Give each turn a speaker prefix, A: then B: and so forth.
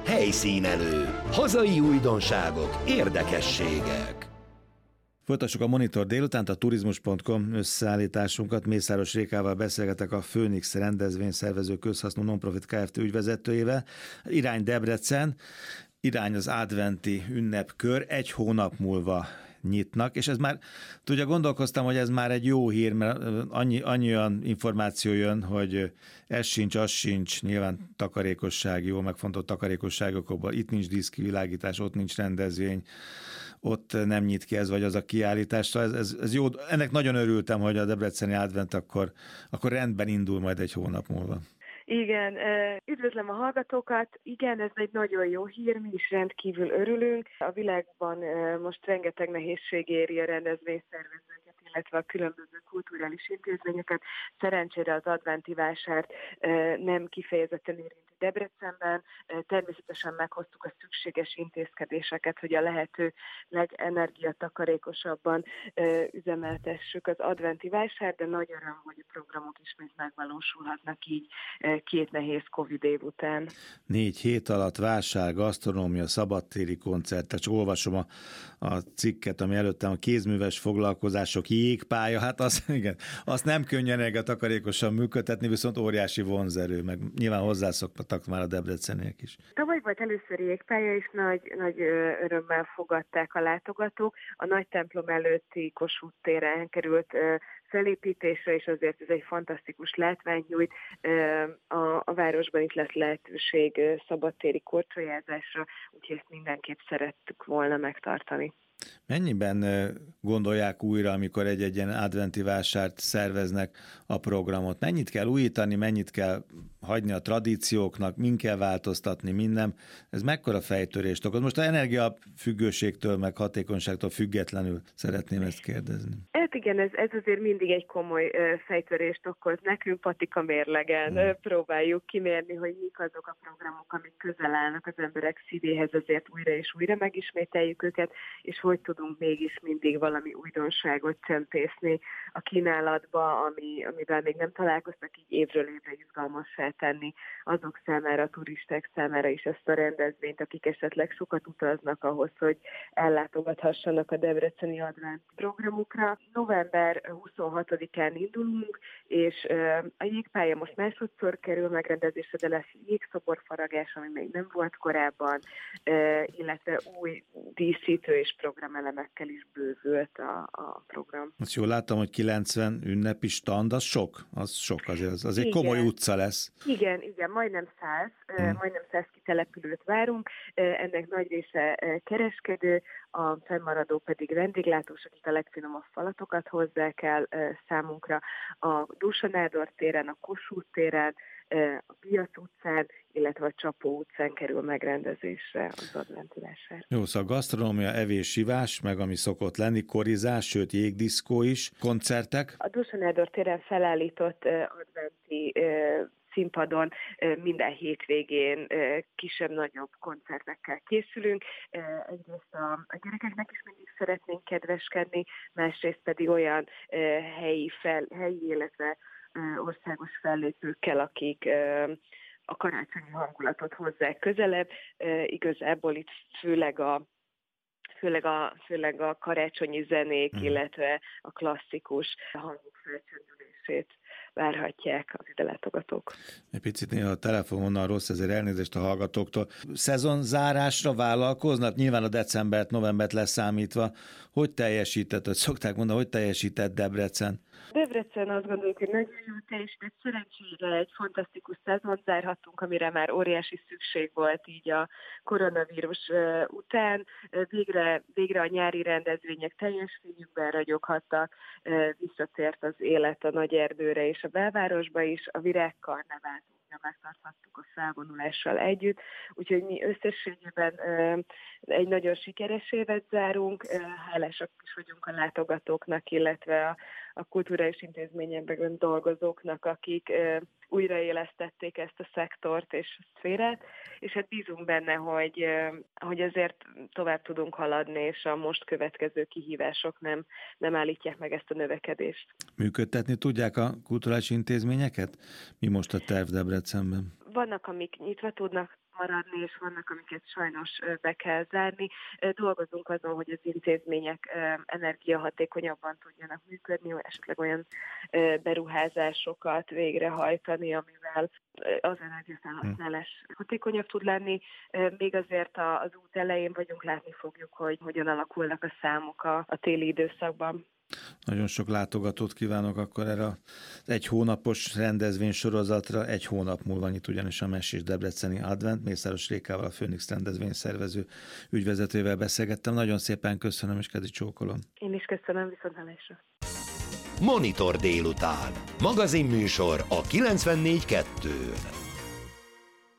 A: Helyszínelő. Hazai újdonságok, érdekességek.
B: Folytassuk a Monitor délutánt, a turizmus.com összeállításunkat. Mészáros Rékával beszélgetek, a Phoenix rendezvényszervező közhasznú nonprofit Kft. Ügyvezetőjével. Irány Debrecen, irány az adventi ünnepkör, 1 hónap múlva nyitnak, és ez már, tudja, gondolkoztam, hogy ez már egy jó hír, mert annyi olyan információ jön, hogy ez sincs, az sincs, nyilván takarékosság, jól megfontolt takarékosságokból, itt nincs díszkivilágítás, ott nincs rendezvény, ott nem nyit ki ez vagy az a kiállítás. Szóval ez jó, ennek nagyon örültem, hogy a debreceni advent akkor rendben indul majd 1 hónap múlva.
C: Igen, üdvözlöm a hallgatókat. Igen, ez egy nagyon jó hír, mi is rendkívül örülünk. A világban most rengeteg nehézség éri a rendezvényszervezőket, illetve a különböző kulturális intézményeket. Szerencsére az adventi vásárt nem kifejezetten érinti Debrecenben. Természetesen meghoztuk a szükséges intézkedéseket, hogy a lehető legenergiatakarékosabban üzemeltessük az adventi vásárt, de nagy öröm, hogy a programok ismét megvalósulhatnak így 2 nehéz Covid év után.
B: 4 hét alatt vásár, gasztronómia, szabadtéri koncertek, csak olvasom a cikket, ami előttem, a kézműves foglalkozások, jégpálya, hát azt nem könnyű energiatakarékosan működtetni, viszont óriási vonzerő, meg nyilván hozzászoktak már a debreceniek is.
C: Tavaly volt először jégpálya, és nagy örömmel fogadták a látogatók. A nagy templom előtti Kossuth téren került felépítésre, és azért ez egy fantasztikus látványt nyújt. A városban is lesz lehetőség szabadtéri korcsolyázásra, úgyhogy ezt mindenképp szerettük volna megtartani.
B: Mennyiben gondolják újra, amikor egy ilyen adventi vásárt szerveznek a programot? Mennyit kell újítani, mennyit kell hagyni a tradícióknak, min kell változtatni, minden? Ez mekkora fejtörést okoz? Most az energiafüggőségtől, meg hatékonyságtól függetlenül szeretném ezt kérdezni.
C: Hát igen, ez azért mindig egy komoly fejtörést okoz. Nekünk patika mérlegen próbáljuk kimérni, hogy mik azok a programok, amik közel állnak az emberek szívéhez, azért újra és újra megismételjük őket, és hogy tudunk mégis mindig valami újdonságot csempészni a kínálatba, amivel még nem találkoztak, így évről évre izgalmassá tenni azok számára, a turisták számára is ezt a rendezvényt, akik esetleg sokat utaznak ahhoz, hogy ellátogathassanak a debreceni advent programokra. November 26-án indulunk, és a jégpálya most másodszor kerül megrendezésre, de lesz jégszoborfaragás, ami még nem volt korábban, illetve új díszítő és programelemekkel is bővült a program.
B: Azt jól láttam, hogy 90 ünnepi stand, az sok azért, az egy komoly utca lesz.
C: Igen, majdnem 100 kitelepülőt várunk, ennek nagy része kereskedő, a fennmaradó pedig vendéglátós, akik a legfinomabb falatokat hozzák el számunkra. A Dósa Nádor téren, a Kossuth téren, a Piac utcán, illetve a Csapó utcán kerül megrendezésre az adventi vásár.
B: Jó, szóval gasztronómia, evés, sivás, meg ami szokott lenni, korizás, sőt jégdiszkó is, koncertek.
C: A Dósa Nádor téren felállított adventi színpadon minden hétvégén kisebb-nagyobb koncertekkel készülünk. Egyrészt a gyerekeknek is mindig szeretnénk kedveskedni, másrészt pedig olyan helyi, illetve országos fellépőkkel, akik a karácsonyi hangulatot hozzák közelebb. Igazából itt főleg a karácsonyi zenék, illetve a klasszikus hangok felcsendülését várhatják az ide látogatók.
B: Egy picit néha a telefonon rossz, ezért elnézést a hallgatóktól. Szezonzárásra vállalkoznak? Nyilván a decembert, novembert leszámítva. Hogy teljesített, hogy szokták mondani, hogy teljesített Debrecen?
C: Debrecen azt gondoljuk, hogy nagyon jól teljesített. Szerencsére egy fantasztikus szezont zárhattunk, amire már óriási szükség volt így a koronavírus után. Végre a nyári rendezvények teljes fényükben ragyoghattak, visszatért az élet a nagy erdőre és a belvárosba is, a virágkarnevát megtarthattuk a felvonulással együtt, úgyhogy mi összességében egy nagyon sikeres évet zárunk, hálásak is vagyunk a látogatóknak, illetve a kulturális intézményekben dolgozóknak, akik újraélesztették ezt a szektort és a szférát, és hát bízunk benne, hogy azért tovább tudunk haladni, és a most következő kihívások nem állítják meg ezt a növekedést.
B: Működtetni tudják a kulturális intézményeket? Mi most a terv Debrecenben?
C: Vannak, amik nyitva tudnak maradni, és vannak, amiket sajnos be kell zárni. Dolgozunk azon, hogy az intézmények energiahatékonyabban tudjanak működni, vagy esetleg olyan beruházásokat végrehajtani, amivel az energiafelhasználás hatékonyabb tud lenni. Még azért az út elején vagyunk, látni fogjuk, hogy hogyan alakulnak a számok a téli időszakban.
B: Nagyon sok látogatót kívánok akkor erre az egy hónapos rendezvény sorozatra. Egy hónap múlva nyit ugyanis a Mesés Debreceni Advent. Mészáros Rékával, a Főnix rendezvény szervező ügyvezetővel beszélgettem. Nagyon szépen köszönöm, és kezi csókolom.
C: Én is köszönöm, viszonthallásra.
A: Monitor délután. Magazinműsor a 94.2-n.